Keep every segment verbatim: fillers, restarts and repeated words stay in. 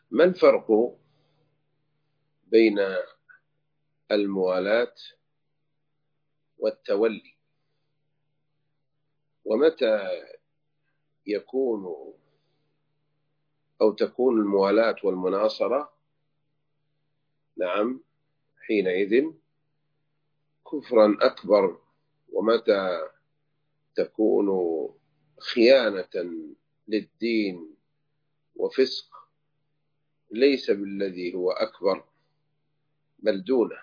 ما الفرق بين الموالاة والتولي؟ ومتى يكون أو تكون الموالاة والمناصرة نعم حينئذ كفرا أكبر، ومتى تكون خيانة للدين وفسق ليس بالذي هو أكبر بل دونه؟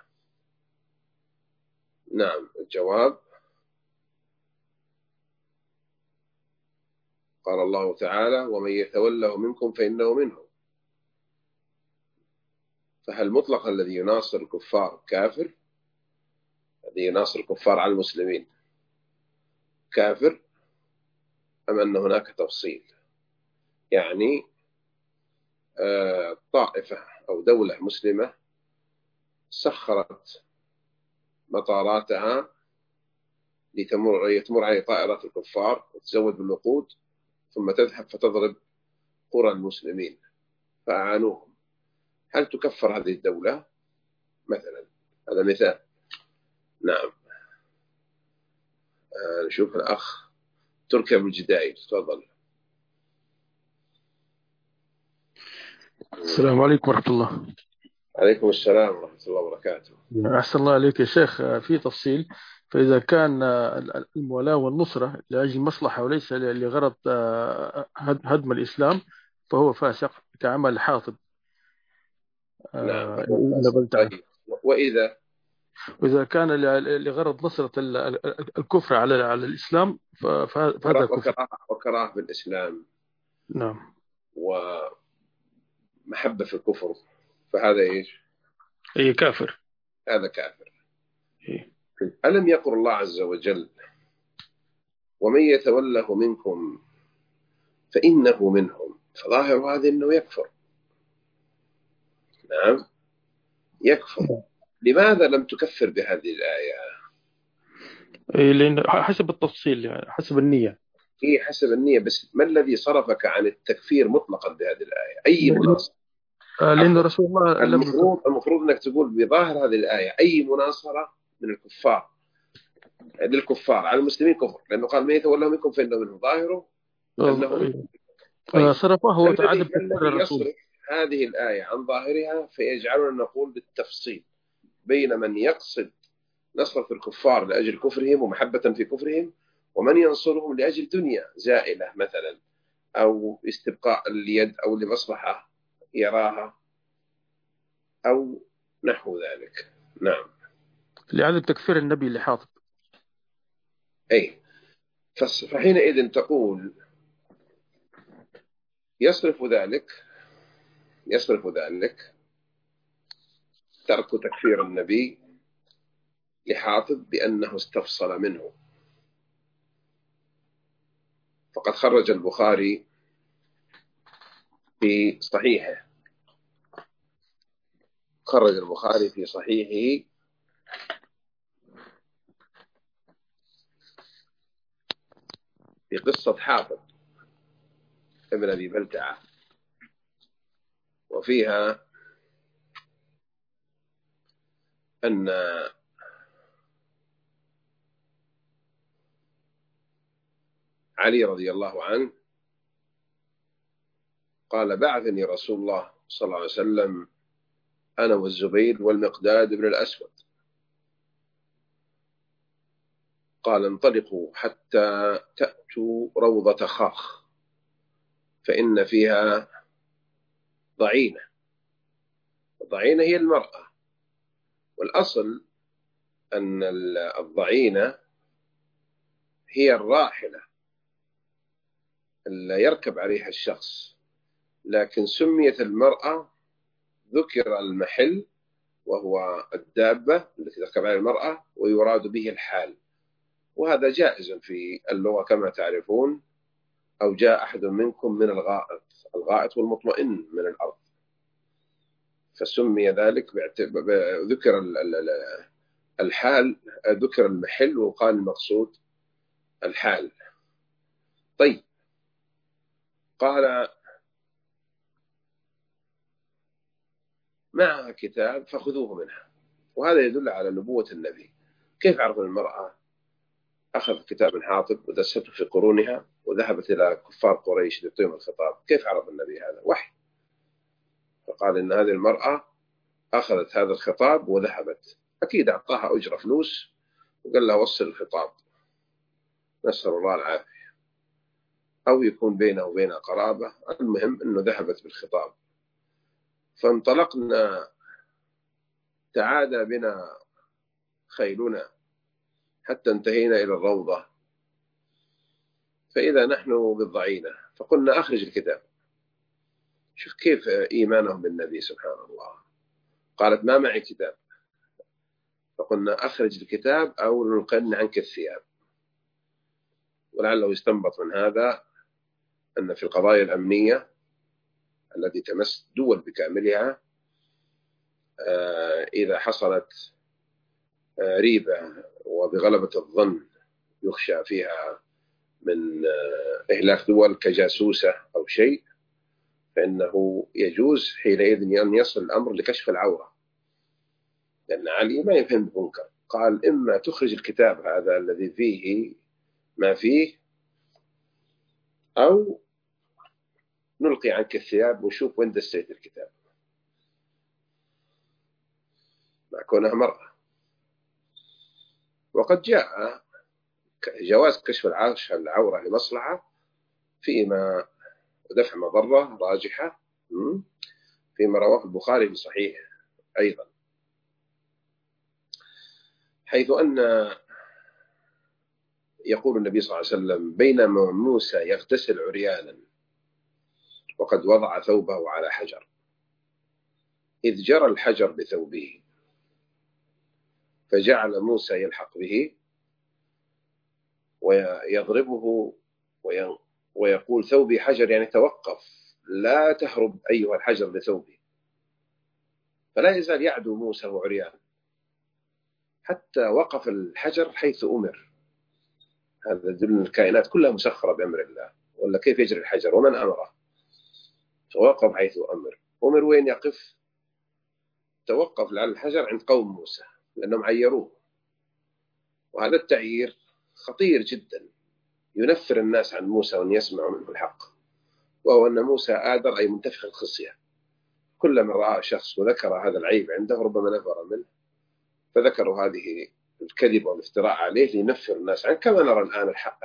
نعم، الجواب قال الله تعالى: ومن يتوله منكم فإنه منهم. فهل مطلق الذي يناصر الكفار كافر؟ الذي يناصر الكفار على المسلمين كافر، أم أن هناك تفصيل؟ يعني آه طائفة أو دولة مسلمة سخرت مطاراتها لتمر يتمر عليه طائرات الكفار وتزود بالوقود، ثم تذهب فتضرب قرى المسلمين فأعانوهم، هل تكفر هذه الدولة مثلا؟ هذا مثال. نعم. آه نشوف الأخ تركي أبو الجدايد، تفضل. السلام عليكم ورحمة الله. عليكم السلام ورحمة الله وبركاته. أحسن الله عليك يا شيخ. في تفصيل، فإذا كان المولاة والنصرة لأجل مصلحة وليس لغرض هدم الإسلام فهو فاسق كعمل حاطب. نعم. طيب. وإذا وإذا كان لغرض نصرة الكفر على على الإسلام فهذا كفر. وكراهة بالإسلام نعم. ومحبة في الكفر، فهذا إيش؟ أي كافر. هذا كافر. إيه. ألم يقل الله عز وجل: ومن يتوله منكم فإنه منهم؟ فظاهر هذا أنه يكفر. نعم يكفر. لماذا لم تكفر بهذه الآية؟ إيه، لأن حسب التفصيل، يعني حسب النية. هي حسب النية، بس ما الذي صرفك عن التكفير مطلقا بهذه الآية؟ أي مناصرة؟ لأن رسول الله لم المفروض المفروض أنك تقول بظاهر هذه الآية أي مناصرة من الكفار للكفار على المسلمين كفر، لأنه قال: من يتولى منكم فإنه منه. ظاهره أنه منه. طيب، صرفه ما هو عدم الذي ما تكفير الذي الرسول. يصرف هذه الآية عن ظاهرها فيجعلنا نقول بالتفصيل بين من يقصد نصرة الكفار لأجل كفرهم ومحبة في كفرهم، ومن ينصرهم لأجل دنيا زائلة مثلا، أو استبقاء اليد، أو لمصلحة يراها، أو نحو ذلك. نعم. لعدم تكفير النبي لحاطب. أي. فحينئذ تقول يصرف ذلك يصرف ذلك ترك تكفير النبي لحاطب بأنه استفصل منه. فقد خرج البخاري في صحيحه خرج البخاري في صحيحه في قصة حاطب ابن أبي بلتعة، وفيها أن علي رضي الله عنه قال: بعثني رسول الله صلى الله عليه وسلم أنا والزبير والمقداد بن الأسود، قال: انطلقوا حتى تأتوا روضة خاخ فإن فيها ضعينة. الضعينة هي المرأة، والأصل أن الضعينة هي الراحلة اللي يركب عليها الشخص، لكن سميت المرأة، ذكر المحل وهو الدابة التي تركب عليها المرأة، ويراد به الحال، وهذا جائز في اللغة كما تعرفون. أو جاء أحد منكم من الغائط، الغائط والمطمئن من الأرض، فسمي ذلك ذكر الحال، ذكر المحل وقال المقصود الحال. طيب، قال: معها كتاب فخذوه منها. وهذا يدل على نبوة النبي. كيف عرف المرأة أخذ كتاب من حاطب ودسته في قرونها وذهبت إلى كفار قريش لتعطيهم الخطاب؟ كيف عرف النبي هذا؟ وحي. فقال إن هذه المرأة أخذت هذا الخطاب وذهبت، أكيد أعطاها أجرة فلوس وقال لها وصل الخطاب، نسأل الله العافية، أو يكون بينه وبين قرابة. المهم أنه ذهبت بالخطاب. فانطلقنا، تعادى بنا خيلنا حتى انتهينا إلى الروضة، فإذا نحن بالضعينة، فقلنا أخرج الكتاب. شوف كيف إيمانهم بالنبي سبحان الله. قالت ما معي كتاب. فقلنا أخرج الكتاب أو نلقن عنك الثياب. ولعله يستنبط من هذا أن في القضايا الأمنية التي تمس دول بكاملها، إذا حصلت ريبة وبغلبة الظن يخشى فيها من إهلاك دول كجاسوسة أو شيء، فإنه يجوز حينئذ أن يصل الأمر لكشف العورة. لأن علي ما يفهم منكر، قال إما تخرج الكتاب هذا الذي فيه ما فيه، أو نلقي عنك الثياب ونشوف وين دسيت الكتاب، مع كونها مرأة. وقد جاء جواز كشف العورة لمصلحة فيما ودفع مضرة راجحة، فيما رواه البخاري في صحيح أيضا، حيث أن يقول النبي صلى الله عليه وسلم بينما موسى يغتسل عريانا وقد وضع ثوبه على حجر، إذ جرى الحجر بثوبه فجعل موسى يلحق به ويضربه ويقول ثوبي حجر، يعني توقف، لا تهرب أيها الحجر بثوبي. فلا يزال يعدو موسى عريان حتى وقف الحجر حيث أمر. هذا يدل أن الكائنات كلها مسخرة بأمر الله، ولا كيف يجري الحجر ومن أمره؟ فوقف حيث أمر. أمر وين يقف؟ توقف على الحجر عند قوم موسى لأنهم عيروه. وهذا التعيير خطير جدا، ينفر الناس عن موسى وأن يسمعوا منه الحق، وهو أن موسى آدر أي منتفخ الخصية. كلما رأى شخص وذكر هذا العيب عنده ربما نفر منه، فذكروا هذه الكذب والافتراء عليه لينفر الناس عنه، كما نرى الآن الحق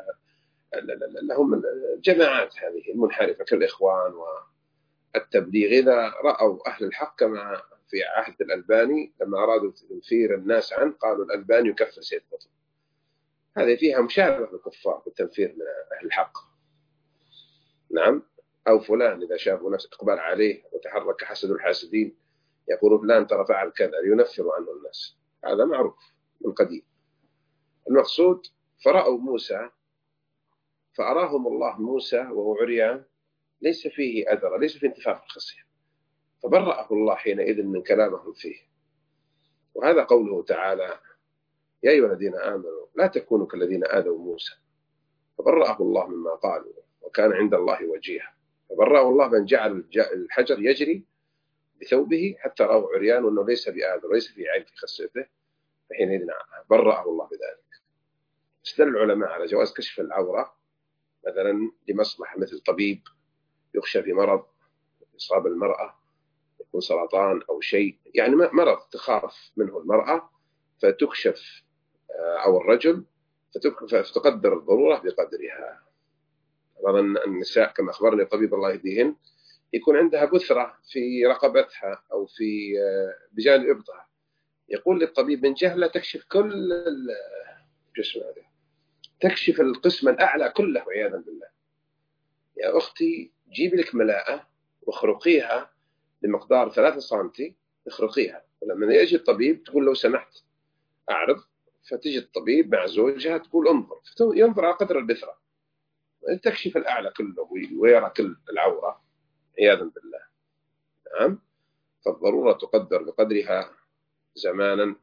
لهم الجماعات هذه المنحرفة كالإخوان والتبليغ. إذا رأوا أهل الحق كما في عهد الألباني لما أرادوا تنفير الناس عنه قالوا الألباني يكفر سيد قطب. هذه فيها مشابهة بالكفار بالتنفير من أهل الحق. نعم. أو فلان إذا شافوا نفس إقبال عليه وتحرك حسد الحاسدين يقولوا فلان ترى فعل كذا لينفروا عنه الناس. هذا معروف من قديم. المقصود فرأوا موسى فأراهم الله موسى وهو عريان ليس فيه أذر، ليس فيه انتفاخ الخصية، فبرأه الله حينئذ من كلامهم فيه. وهذا قوله تعالى يا أيها الذين آمنوا لا تكونوا كالذين آذوا موسى فبرأه الله مما قالوا وكان عند الله وجيها. فبرأه الله من جعل الحجر يجري بثوبه حتى رأوا عريان وأنه ليس بآذر وليس في عيب في خصيته، فحينئذ برأه الله بذلك. استدل العلماء على جواز كشف العورة مثلا لمصلحة، مثل طبيب يخشى في مرض إصابة المرأة، يكون سرطان أو شيء، يعني مرض تخاف منه المرأة فتكشف أو الرجل فتقدر الضرورة بقدرها. طبعا النساء كما أخبرني الطبيب الله يهديهن يكون عندها بثرة في رقبتها أو في بجانب إبطها، يقول للطبيب من جهة لا تكشف كل الجسم هذا، تكشف القسم الأعلى كله عياذا بالله. يا أختي جيبي لك ملاءة واخرقيها بمقدار ثلاثة سنتي، اخرقيها، ولما يجي الطبيب تقول لو سمحت أعرض، فتجي الطبيب مع زوجها تقول انظر، ينظر على قدر البثرة، تكشف الأعلى كله ويرى كل العورة عياذا بالله. نعم. فالضرورة تقدر بقدرها زمانا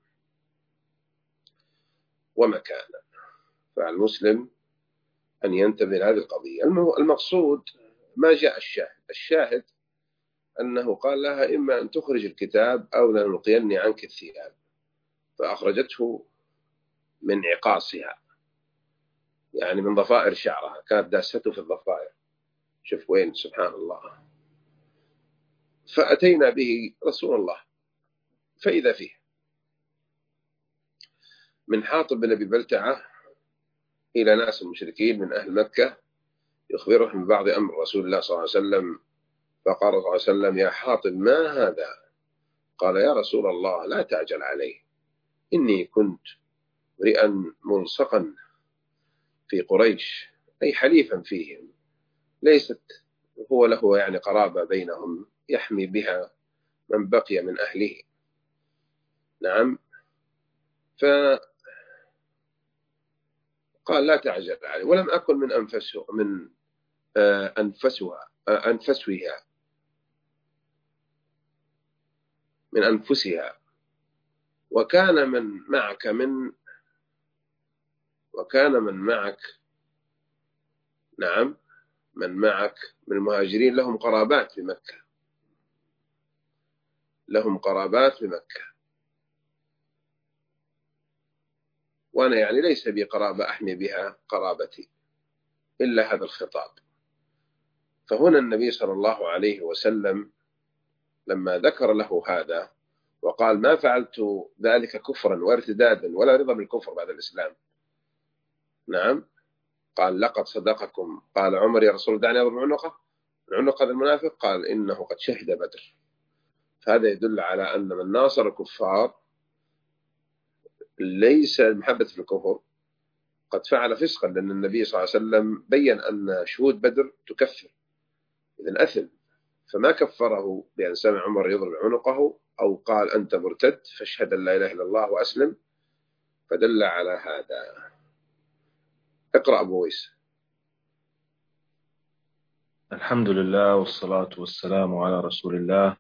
ومكانا، فالمسلم أن ينتبه لهذه القضية. المقصود ما جاء الشاهد. الشاهد أنه قال لها إما أن تخرج الكتاب أو لنلقيني عنك الثياب، فأخرجته من عقاصها، يعني من ضفائر شعرها، كانت داسته في الضفائر، شوف وين سبحان الله. فأتينا به رسول الله فإذا فيه من حاطب بن أبي بلتعة إلى ناس المشركين من أهل مكة يخبرهم ببعض أمر رسول الله صلى الله عليه وسلم، فقال صلى الله عليه وسلم: يا حاطب ما هذا؟ قال: يا رسول الله لا تعجل عليه، إني كنت امرئا ملصقا في قريش، أي حليفا فيهم، ليست هو له يعني قرابة بينهم يحمي بها من بقي من أهله. نعم. فقال: لا تعجل عليه، ولم أكن من أنفسه من أنفسها أنفسها من أنفسها وكان من معك من وكان من معك نعم من معك من المهاجرين لهم قرابات في مكة، لهم قرابات في مكة، وأنا يعني ليس بي قرابة أحمي بها قرابتي إلا هذا الخطاب. فهنا النبي صلى الله عليه وسلم لما ذكر له هذا وقال: ما فعلت ذلك كفرا وارتدادا ولا رضا بالكفر بعد الإسلام. نعم. قال: لقد صدقكم. قال عمر: يا رسول دعني أضرب عنقه، عنق هذا المنافق. قال: إنه قد شهد بدر. فهذا يدل على أن من ناصر الكفار ليس محبة في الكفر، قد فعل فسقا، لأن النبي صلى الله عليه وسلم بيّن أن شهود بدر تكفر، إذن أثم، فما كفره بأن سمع عمر يضرب عنقه أو قال: أنت مرتد فاشهد أن لا إله إلا الله وأسلم، فدل على هذا. اقرأ أبو ويس. الحمد لله والصلاة والسلام على رسول الله.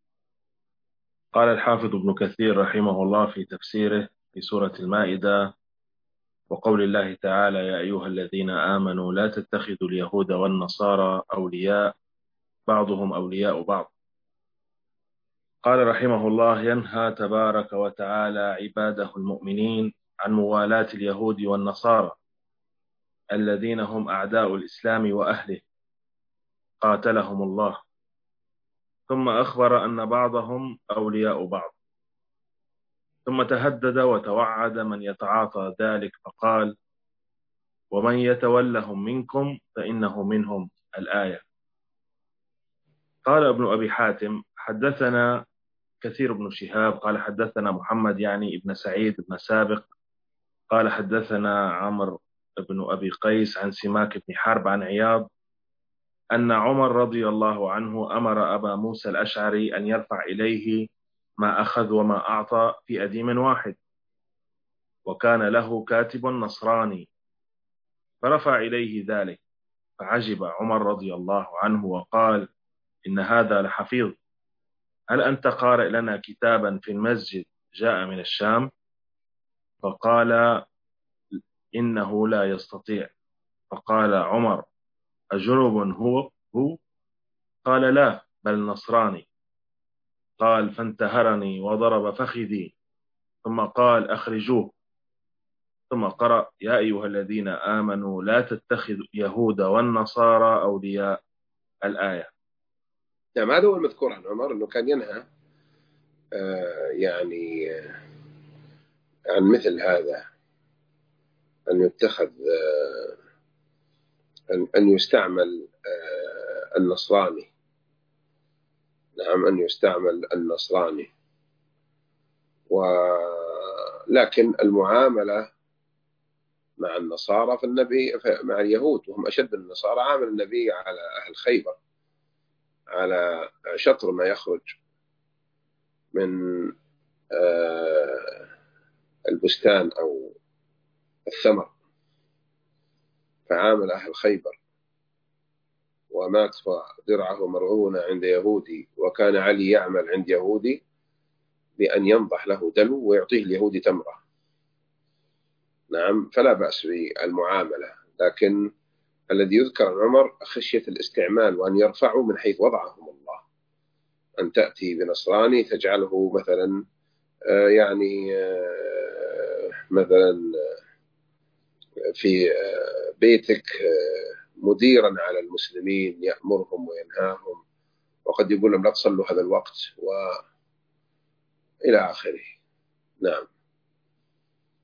قال الحافظ ابن كثير رحمه الله في تفسيره في سورة المائدة: وقول الله تعالى: يا أيها الذين آمنوا لا تتخذوا اليهود والنصارى أولياء بعضهم أولياء بعض. قال رحمه الله: ينهى تبارك وتعالى عباده المؤمنين عن موالاة اليهود والنصارى الذين هم أعداء الإسلام وأهله قاتلهم الله، ثم أخبر أن بعضهم أولياء بعض، ثم تهدد وتوعد من يتعاطى ذلك فقال: ومن يتولهم منكم فإنه منهم، الآية. قال ابن أبي حاتم: حدثنا كثير بن شهاب قال حدثنا محمد يعني ابن سعيد بن سابق قال حدثنا عمرو بن أبي قيس عن سماك بن حرب عن عياض أن عمر رضي الله عنه أمر أبا موسى الأشعري أن يرفع إليه ما أخذ وما أعطى في أديم واحد، وكان له كاتب نصراني، فرفع إليه ذلك، فعجب عمر رضي الله عنه وقال: إن هذا لحفيظ، هل أنت قارئ لنا كتابا في المسجد جاء من الشام؟ فقال: إنه لا يستطيع. فقال عمر: أجنب هو هو؟ قال: لا، بل نصراني. قال: فانتهرني وضرب فخذي، ثم قال: أخرجوه. ثم قرأ: يا أيها الذين آمنوا لا تتخذوا يهود والنصارى أولياء، الآية. نعم. هذا هو المذكور عن عمر، أنه كان ينهى آه يعني آه عن مثل هذا، أن يتخذ آه أن, أن يستعمل آه النصراني. نعم، أن يستعمل النصراني. ولكن المعاملة مع النصارى فالنبي مع اليهود وهم أشد النصارى، عامل النبي على أهل خيبر على شطر ما يخرج من آه البستان أو الثمر، فعامل أهل خيبر، ومات درعه مرعونة عند يهودي، وكان علي يعمل عند يهودي بأن ينضح له دلو ويعطيه اليهودي تمرة. نعم، فلا بأس بالمعاملة، لكن الذي يذكر عن عمر خشية الاستعمال وأن يرفعوا من حيث وضعهم الله، أن تأتي بنصراني تجعله مثلا يعني مثلا في بيتك مديرا على المسلمين يأمرهم وينهاهم، وقد يقول لهم لا تصلوا هذا الوقت وإلى آخره. نعم.